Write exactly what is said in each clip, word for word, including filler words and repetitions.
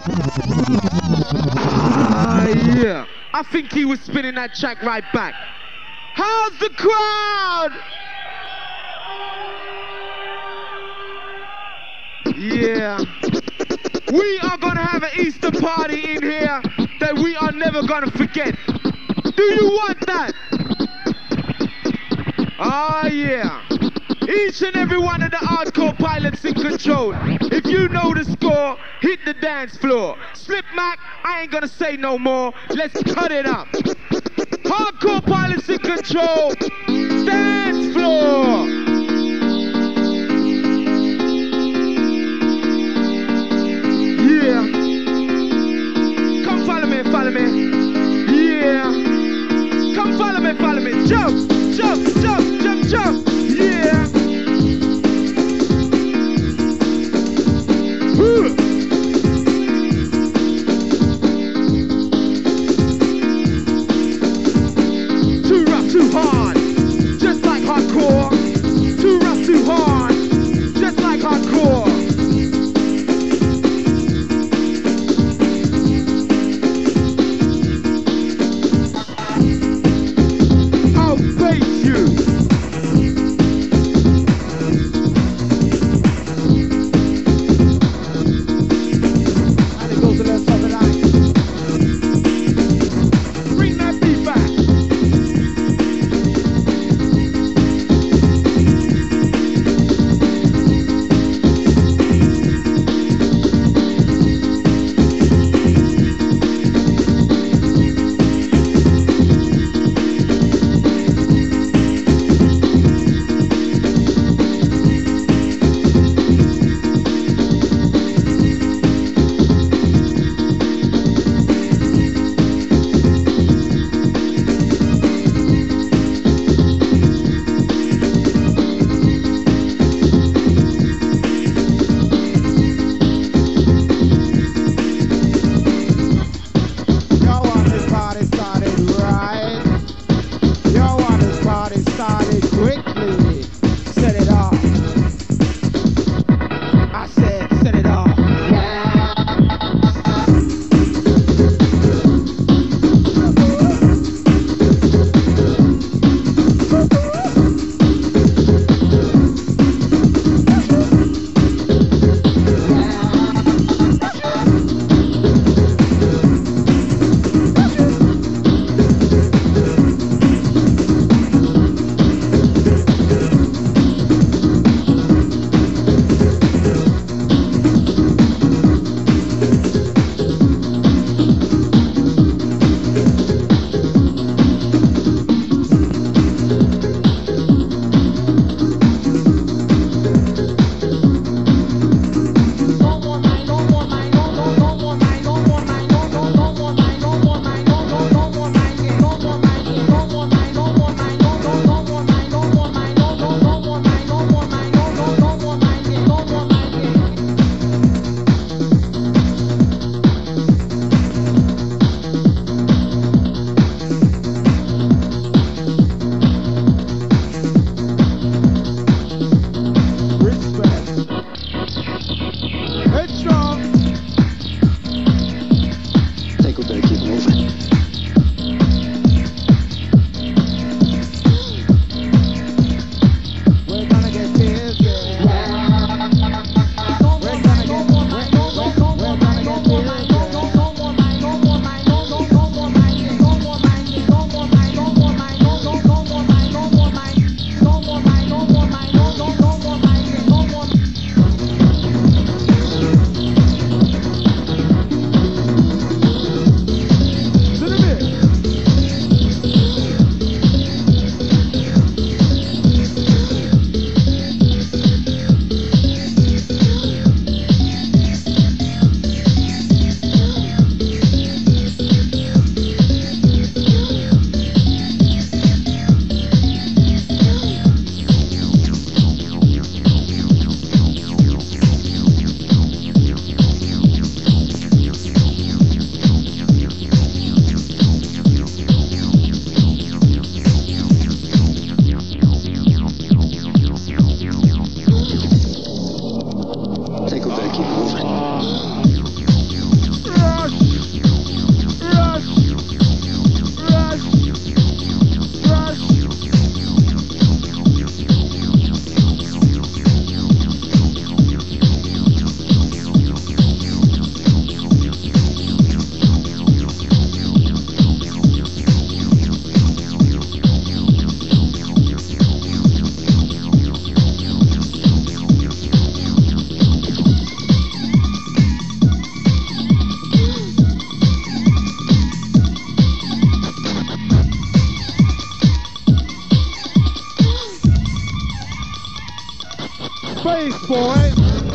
Ah, yeah. I think he was spinning that track right back. How's the crowd? Yeah. We are gonna have an Easter party in here that we are never gonna forget. Do you want that? Ah, yeah. Each and every one of the hardcore pilots in control. If you know the score, hit the dance floor. Slip Mac, I ain't gonna say no more. Let's cut it up. Hardcore pilots in control. Dance floor. Yeah. Come follow me, follow me. Yeah. Come follow me, follow me. Jump, jump, jump, jump, jump. Yeah. Woo. Too rough, too hard. Just like hardcore. bass, boy.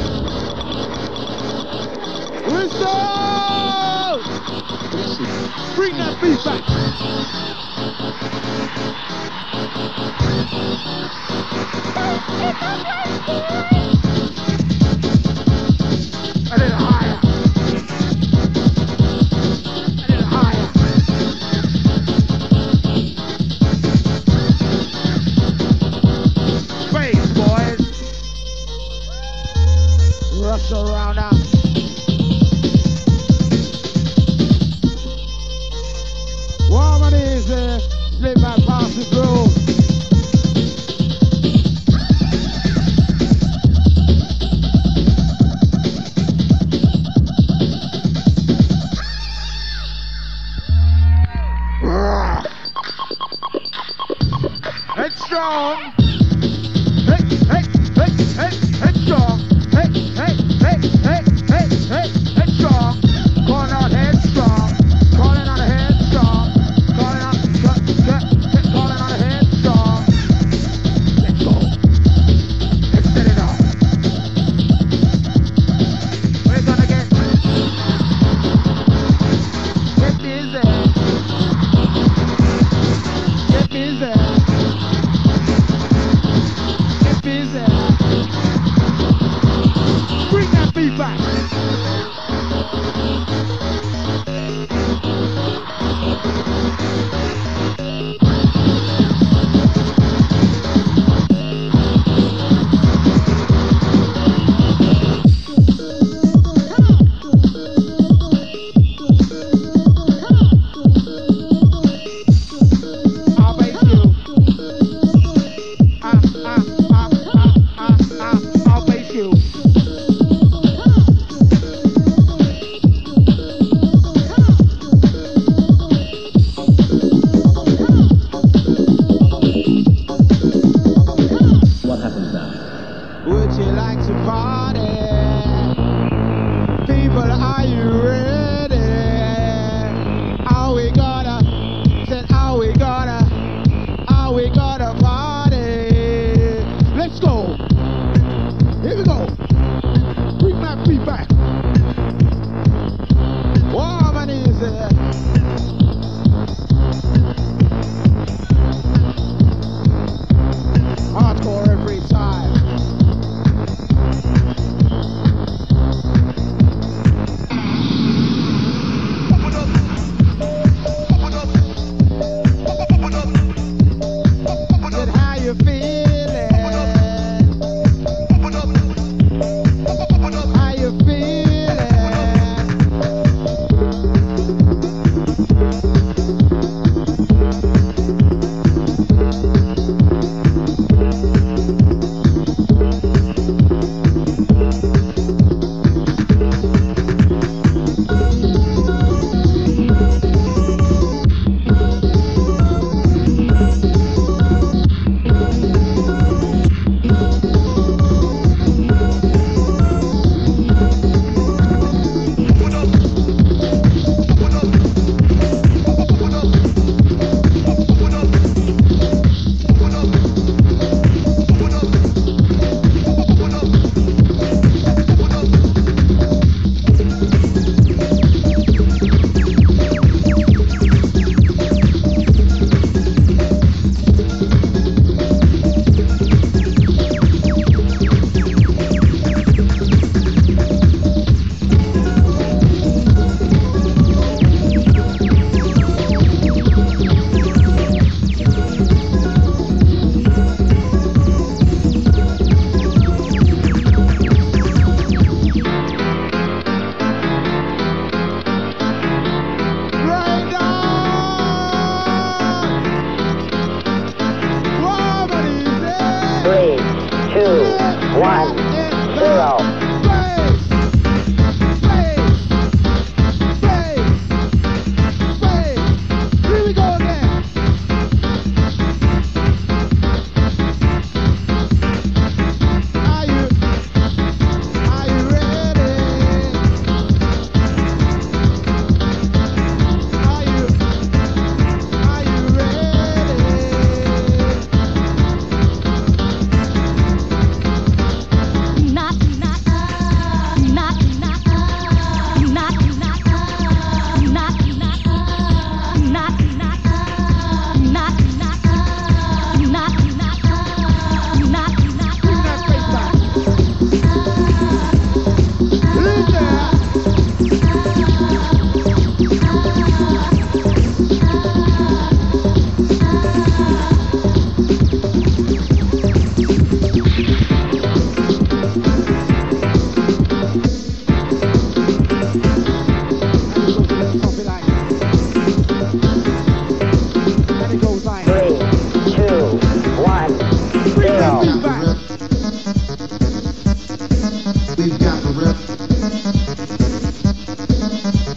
Whistle! Bring that beat back. A little higher. A little higher. Bass, boys. Rush around us. Woman is there, slip back past the road.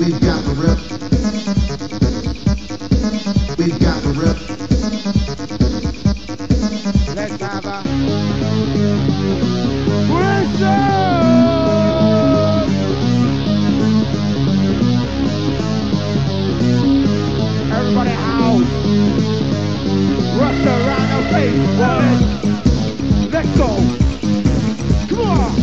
We got the rip. We got the rip. Let's have a whistle! Everybody out. Rush around the face, boys. Let's go. Come on.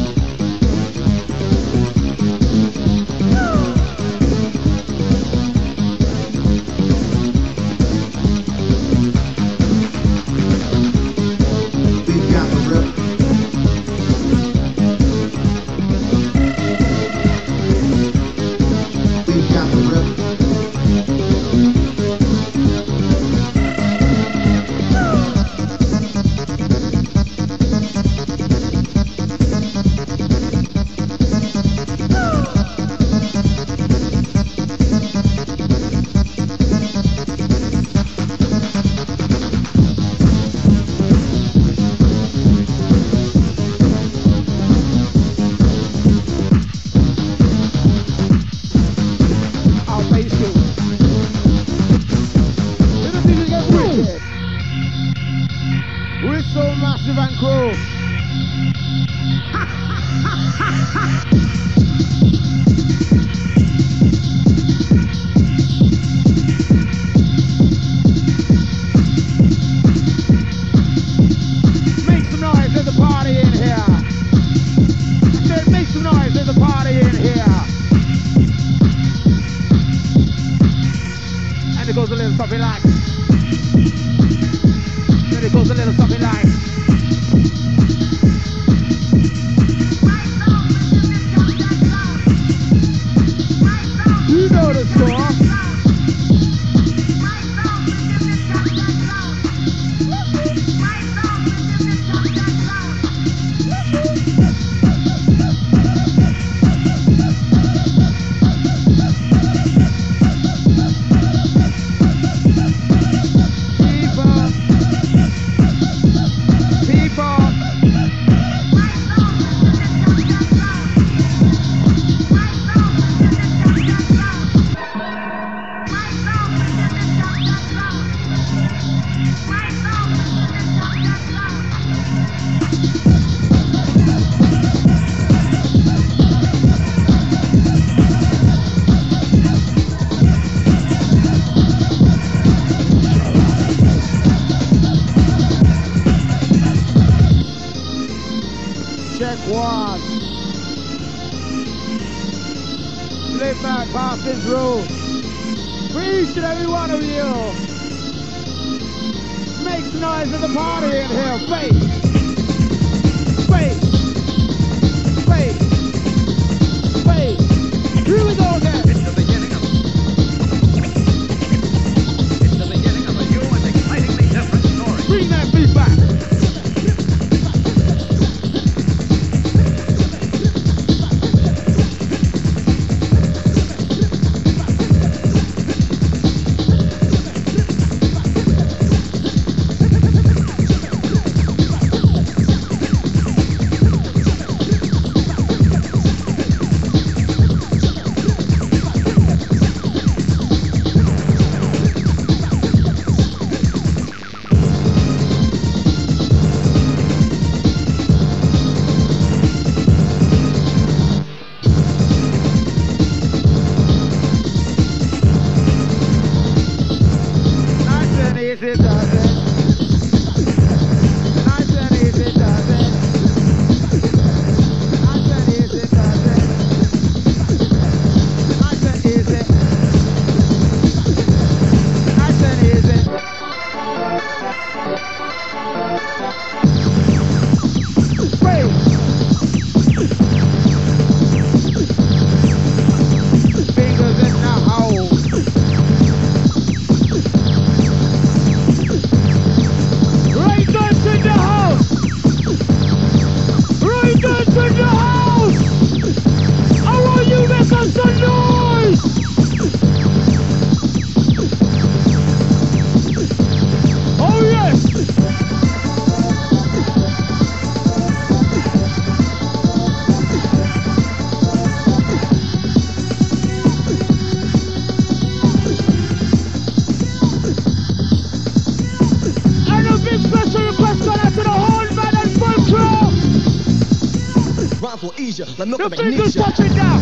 amnesia, like milk The of fingers magnesia. touch it down.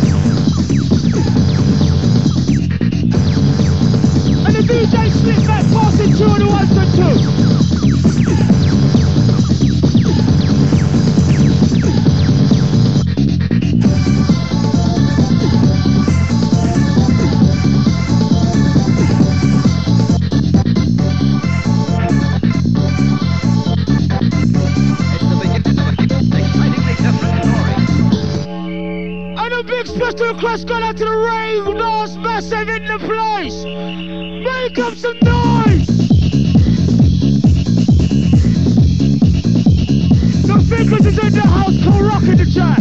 And the D J slip back, passing through the ones and twos. Special request going out to the rave, North Massive in the place. Make up some noise. The fingers is in the house, called rocking the track.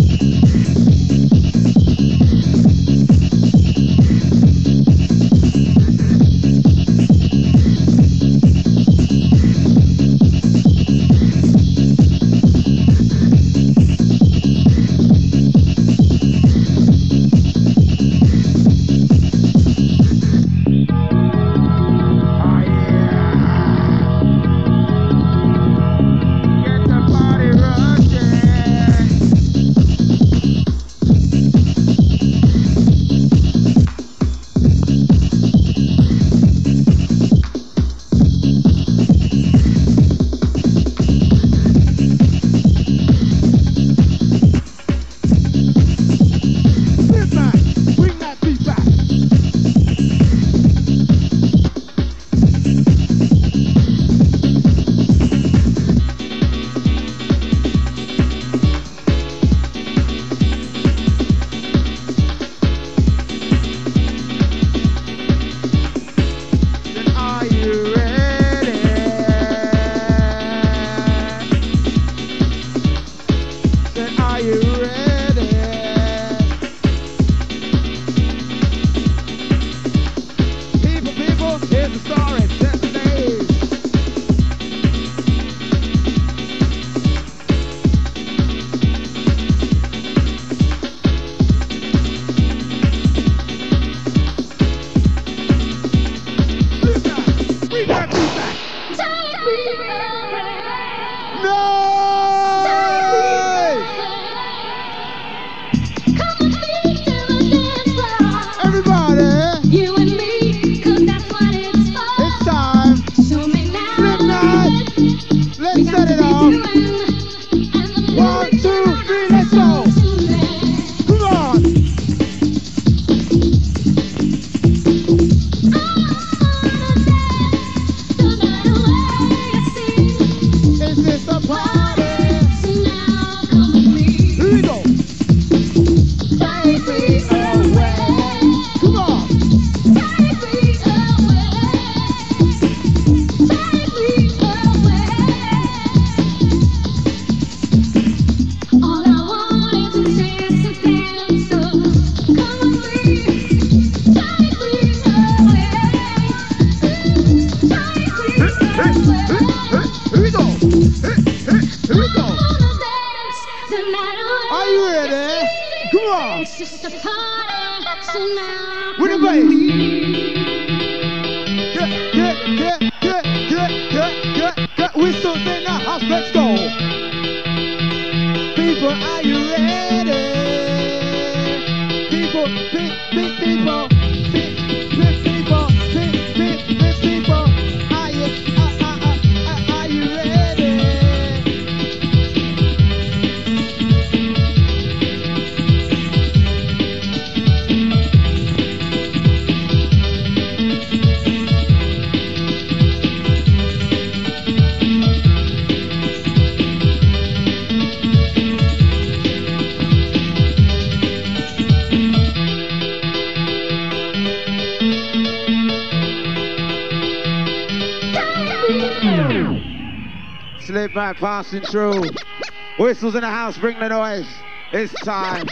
Slip back, passing through. Whistles in the house, bring the noise. It's time.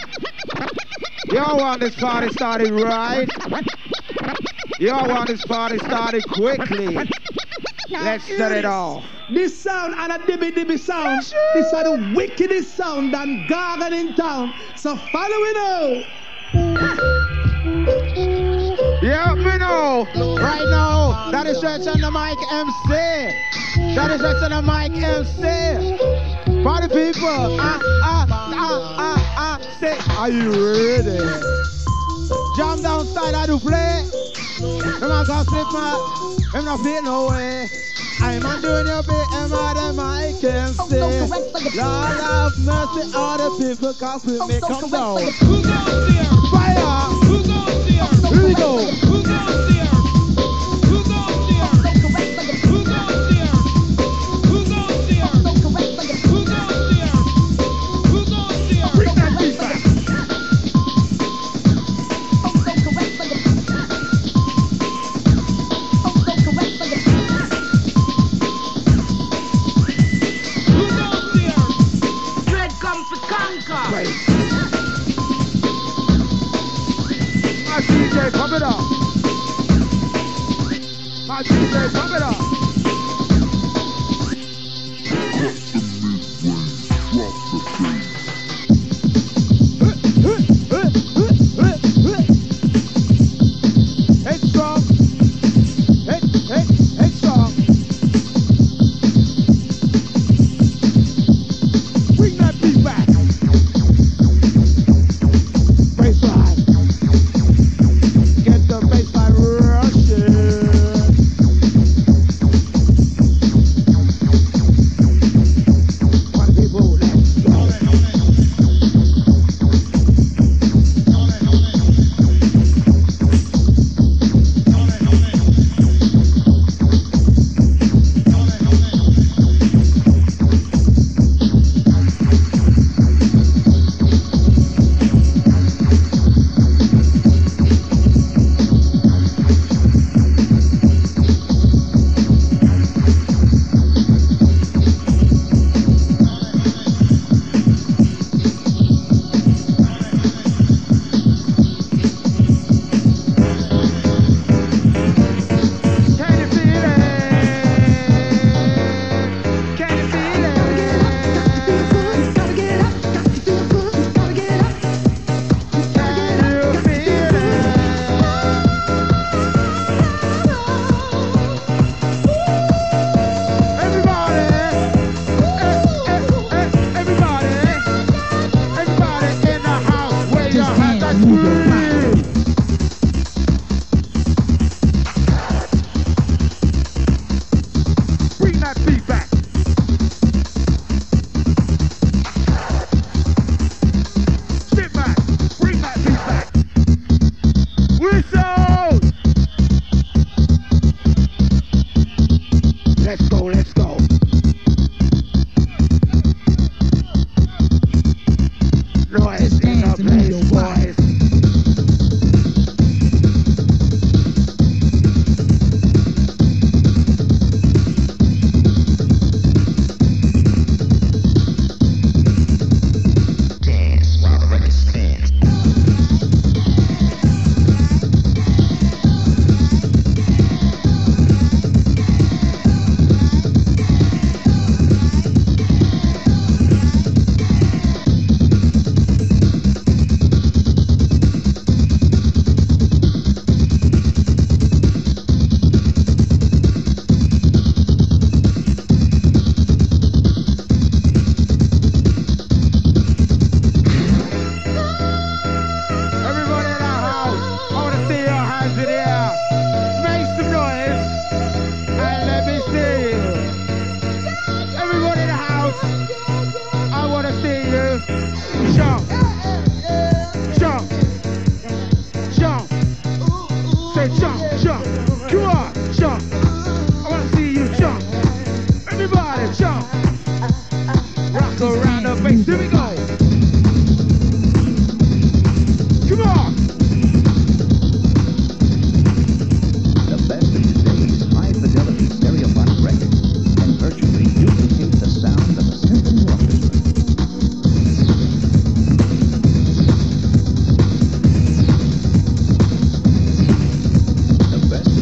Y'all want this party started right? Y'all want this party started quickly? Let's set it off. This sound and a dibby dibby sound. This are the wickedest sound and garden in town. So follow it now. Yeah, me know. Right now, that is Stretch on the mic M C. That is Stretch on the mic M C. Party people. Ah, ah, ah, ah, ah. Say, are you ready? Jam down side, I do play. The man can slip my, I'm not feeling no way. I'm not doing your bit, and madam, I can say. Lord have mercy on the people, cause we may come down. Who goes there? Fire! Who goes there? Here we go. Who goes there? Who goes there? Who goes there? Who goes there? Who goes there? Who goes there? Bring that beat back. Who goes there? Dread come to conquer. Right. My D J, pump it up. My D J, pump it up. Hey, strong. Hey, hey, hey, strong. Bring that beat back. Baseline. Get the baseline rushing. Party people, let's go. Can you feel it? Can you feel it? Can you feel it? Everybody, eh, eh, eh, everybody, everybody in the house, wave your hands and scream. Bring that beat back. Sit back. Bring that beat back. Whistle. Let's go, let's go. Noise in the place, boys. Dance while the record spins. Everybody in the house, I want to see your hands in the air. Make some noise and let me see you. Everybody in the house, I want to see you. Jump, jump, jump. Say jump, jump. Come on, jump. I want to see you jump. Everybody jump. Rock around the bass. Here we go. Come on. The best of today's high-fidelity stereophonic records can virtually duplicate the sound of a symphony orchestra. The best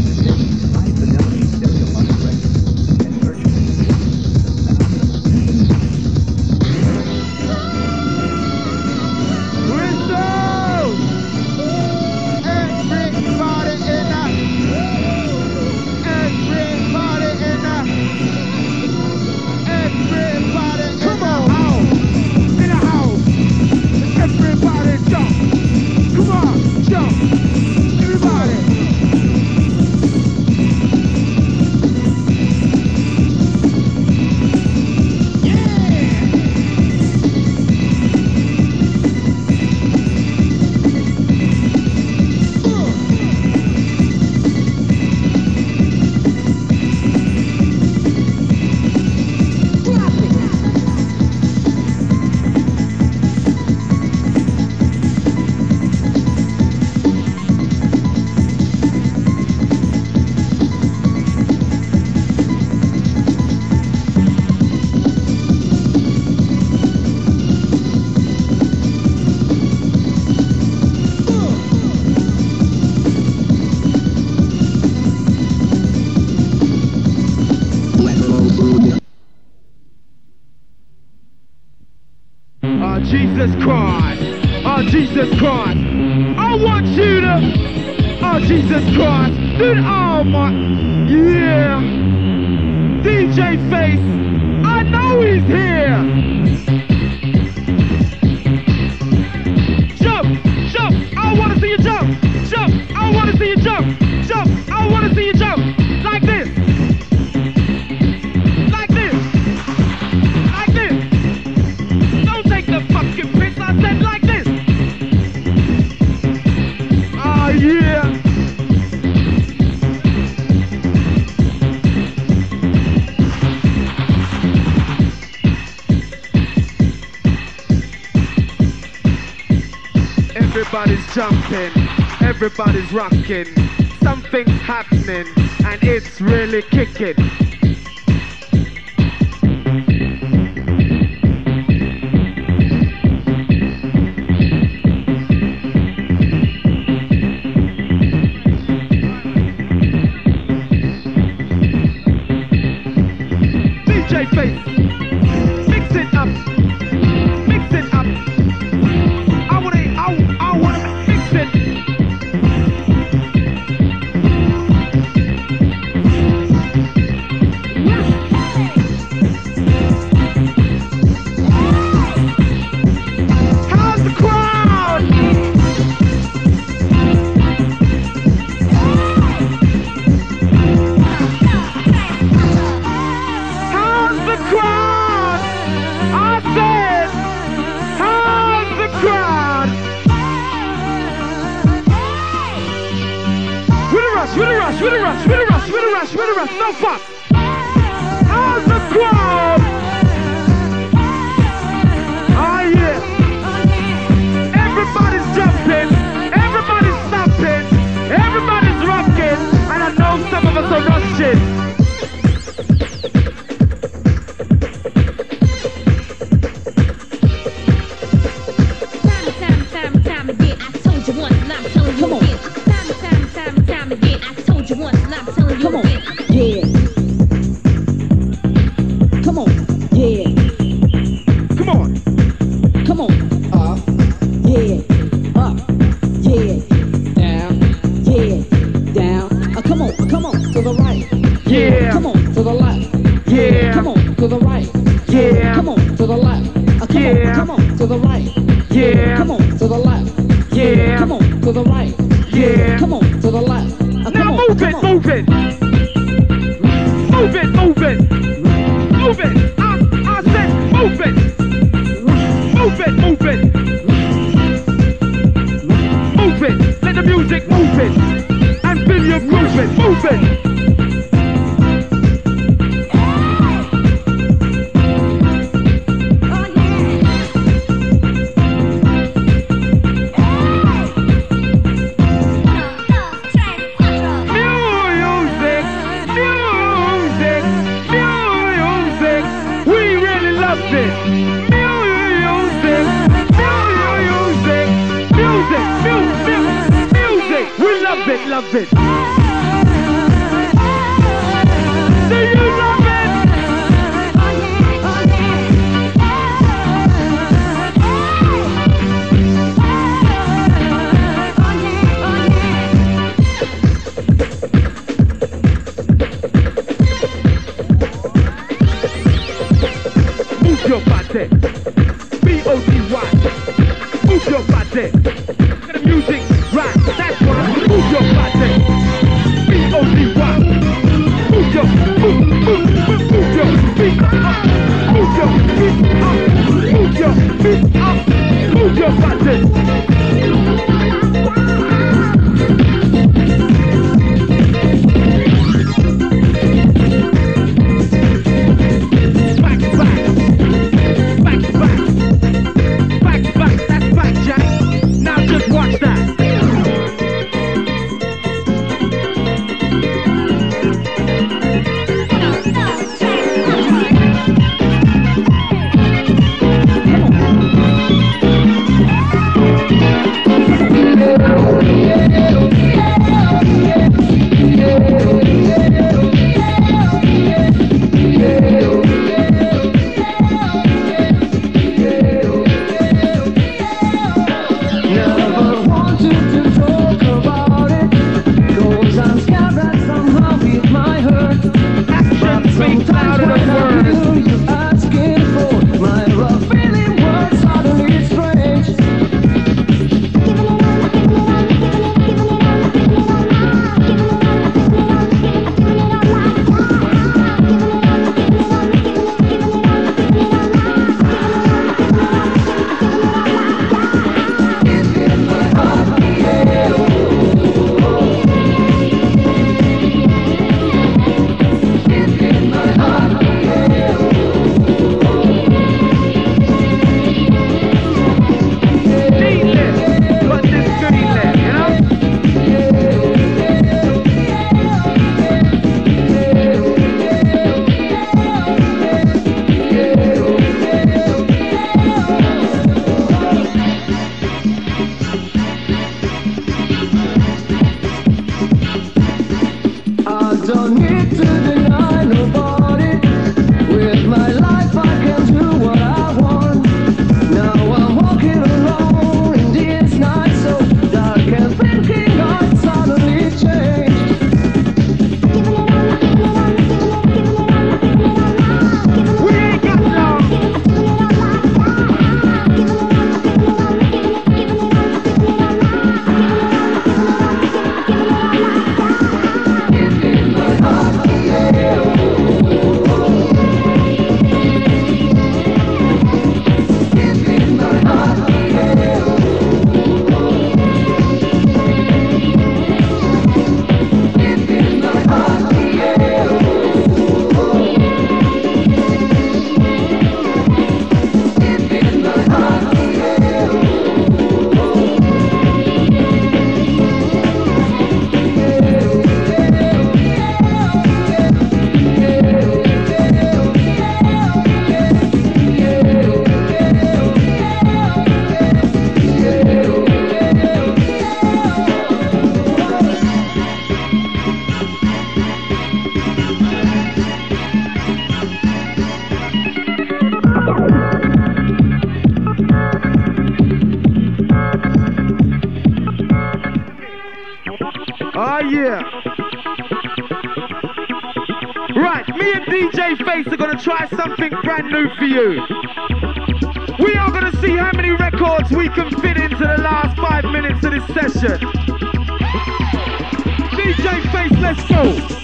Jesus Christ. Oh, Jesus Christ. I want you to. Oh, Jesus Christ. Dude, oh my. Yeah. D J Face. I know he's here. Jump, jump. I want to see you jump. Jump. I want to see you jump. Jump. I want to see you jump. Like this. Like this. Like this. Don't take the fucking piss. I said like this. Oh, yeah. Everybody's jumping, everybody's rocking, something's happening, and it's really kicking. D J Face, mix it up, mix it up. I wanna, I, I wanna mix it. How's the crowd? How's the crowd? I said, how's the crowd? With a rush, with a rush, with a rush, with a rush, with a rush, with a rush, no fuck. How's the crowd? Oh yeah. Everybody's jumping, everybody's stopping, everybody's rocking, and I know some of us are rushing. Time, time, time, time again. I told you once, and I'm telling you again. Time, time, time, time again. I told you once, and I'm telling you again. Yeah. Come on. Yeah. Come on. Come on. Up. Yeah. Up. Yeah. Down. Yeah. Down. Uh, come on. Come on. To the right. Yeah. Come on. To the left. Yeah. Come on. To the right. Yeah. Come on. To the left. Uh, come Yeah. on. Come on. To the right. Yeah. Come on. To the left. Yeah. Come on. To the right. Yeah. Come on. To the left. Uh, come Now on. move come it, on. move it. Move it, move it. Move it. I, I said move it. Move it, move it. Move it. Let the music move it. And feel you groove it. Move it. Music, music, music. We really love it. Music, music, music, music, music. We love it, love it. Do you love it? Move your body. B O D Y. Move your body. Let the music right. That's what I move your body. Oh yeah. Right, me and D J Face are gonna try something brand new for you. We are gonna see how many records we can fit into the last five minutes of this session. D J Face, let's go.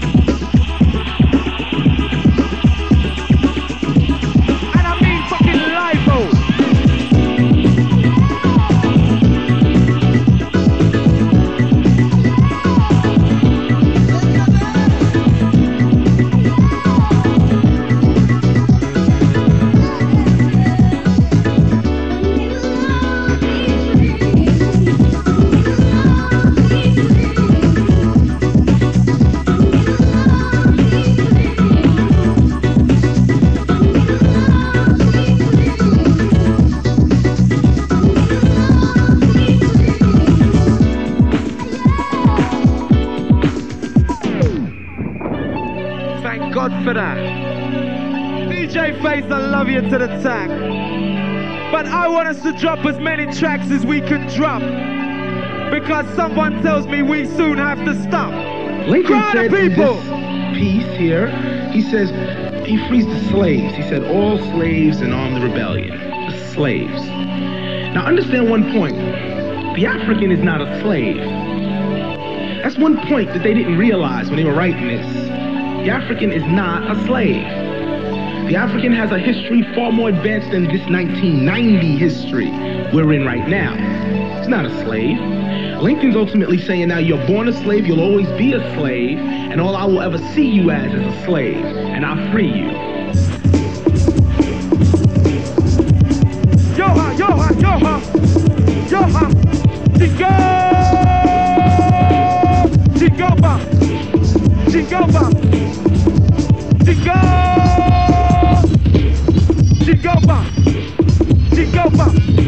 For that. D J Face, I love you to the tack. But I want us to drop as many tracks as we can drop. Because someone tells me we soon have to stop. Lincoln Crowd said of people. in this piece here, he says, he frees the slaves. He said, all slaves and arm the rebellion. The slaves. Now understand one point. The African is not a slave. That's one point that they didn't realize when they were writing this. The African is not a slave. The African has a history far more advanced than this nineteen ninety history we're in right now. It's not a slave. Lincoln's ultimately saying now you're born a slave, you'll always be a slave, and all I will ever see you as is a slave, and I'll free you. Yo-ha, yo-ha, yo-ha, yo-ha, Jingo! Jingo-ba, Jingo-ba. Jingo! Jingo-ba! Jingo-ba!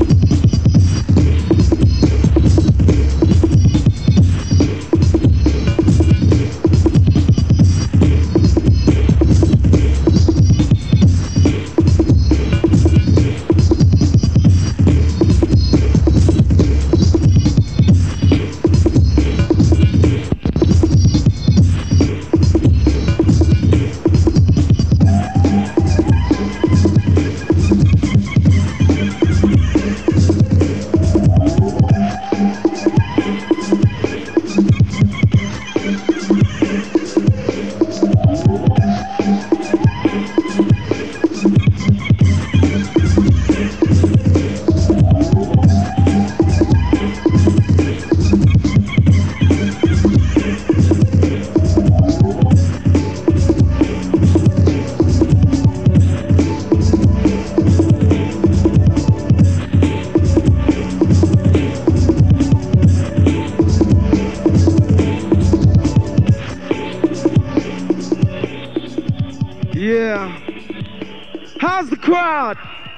How's the crowd?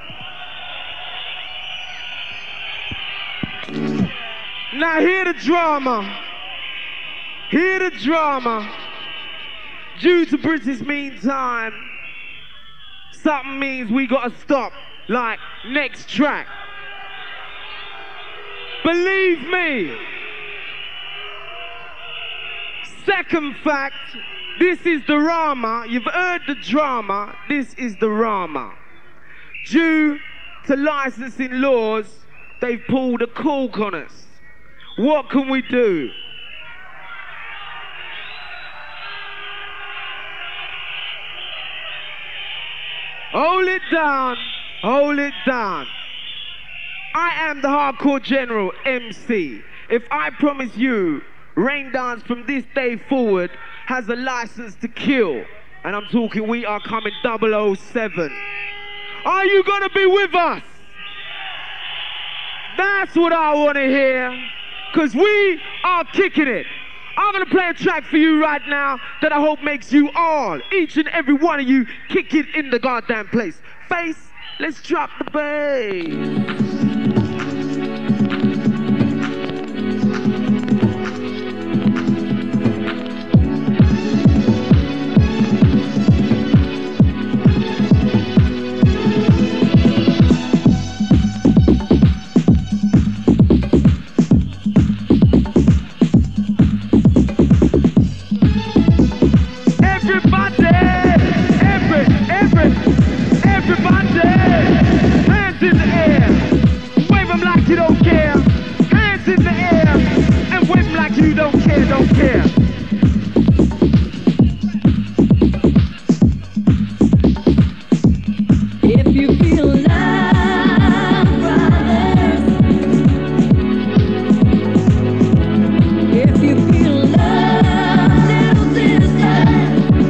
Now hear the drama. Hear the drama. Due to British Mean Time, something means we gotta stop. Like, next track. Believe me. Second fact, this is the Rama. You've heard the drama. This is the Rama. Due to licensing laws, they've pulled a cork on us. What can we do? Hold it down. Hold it down. I am the Hardcore General, M C. If I promise you, Rain Dance from this day forward has a license to kill, and I'm talking we are coming double oh seven. Are you gonna be with us? That's what I want to hear, because we are kicking it. I'm gonna play a track for you right now that I hope makes you all, each and every one of you, kick it in the goddamn place. Face, let's drop the bass. you don't care, don't care. If you feel love, brothers. If you feel love, little sisters.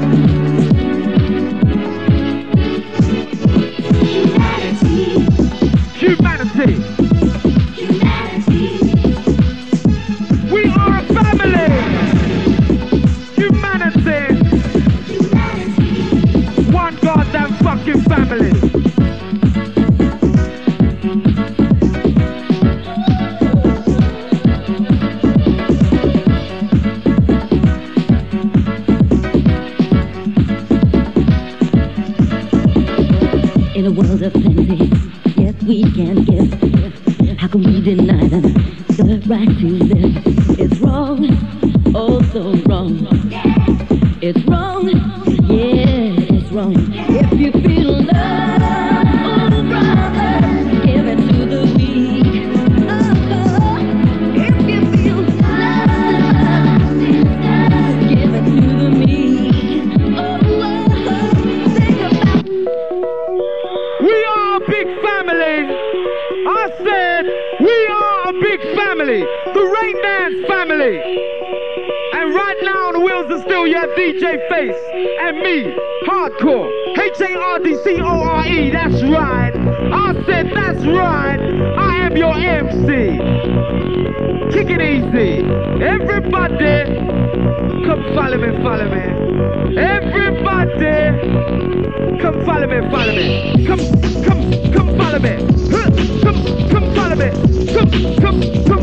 Humanity. Humanity. We are a family. Humanity. Humanity. One goddamn fucking family. In a world of plenty, yes, we can give. How can we deny them the right to live? It's wrong, oh so wrong. It's wrong, yeah, it's wrong. If you feel love, oh brother, give it to the weak. Oh, oh. If you feel love, sister, give it to the meek. Oh, oh, oh. Think about. We are a big family. I said we are a big family. The Rain Dance family. And right now on the wheels of steel you have D J Face and me, Hardcore. H A R D C O R E, that's right. I said that's right. I am your M C. Kick it easy. Everybody, come follow me, follow me. Everybody, come follow me, follow me. Come, come, come follow me. Huh, Come, come follow me. Come, come, come